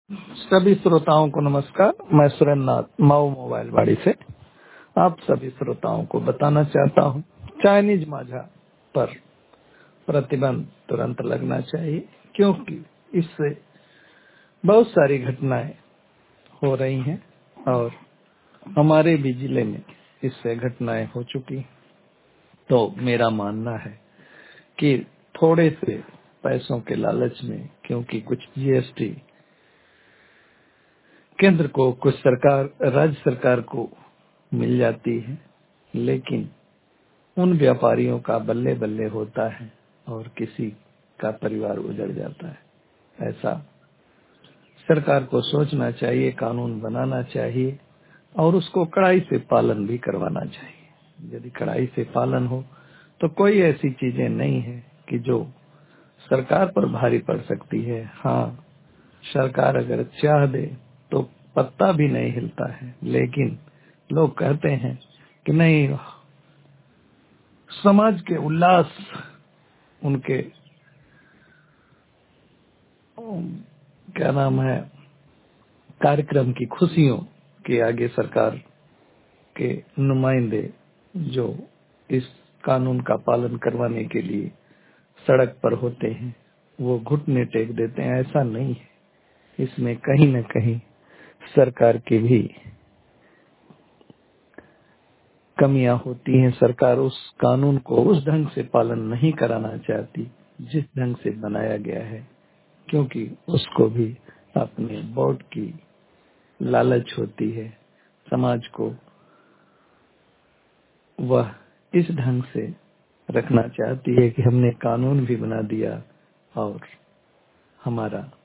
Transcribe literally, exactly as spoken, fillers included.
सभी श्रोताओं को नमस्कार। मैं सुरेंद्र नाथ मऊ मोबाइल वाड़ी से आप सभी श्रोताओं को बताना चाहता हूं, चाइनीज माझा पर प्रतिबंध तुरंत लगना चाहिए, क्योंकि इससे बहुत सारी घटनाएं हो रही हैं और हमारे भी जिले में इससे घटनाएं हो चुकी। तो मेरा मानना है कि थोड़े से पैसों के लालच में, क्योंकि कुछ जीएसटी केंद्र को, कुछ सरकार राज्य सरकार को मिल जाती है, लेकिन उन व्यापारियों का बल्ले बल्ले होता है और किसी का परिवार उजड़ जाता है। ऐसा सरकार को सोचना चाहिए, कानून बनाना चाहिए और उसको कड़ाई से पालन भी करवाना चाहिए। यदि कड़ाई से पालन हो तो कोई ऐसी चीजें नहीं है कि जो सरकार पर भारी पड़ सकती है। हाँ, सरकार अगर चाह दे तो पत्ता भी नहीं हिलता है, लेकिन लोग कहते हैं कि नहीं, समाज के उल्लास, उनके क्या नाम है, कार्यक्रम की खुशियों के आगे सरकार के नुमाइंदे जो इस कानून का पालन करवाने के लिए सड़क पर होते हैं, वो घुटने टेक देते हैं। ऐसा नहीं है, इसमें कहीं न कहीं सरकार की भी कमियां होती हैं। सरकार उस कानून को उस ढंग से पालन नहीं कराना चाहती जिस ढंग से बनाया गया है, क्योंकि उसको भी अपने वोट की लालच होती है। समाज को वह इस ढंग से रखना चाहती है कि हमने कानून भी बना दिया और हमारा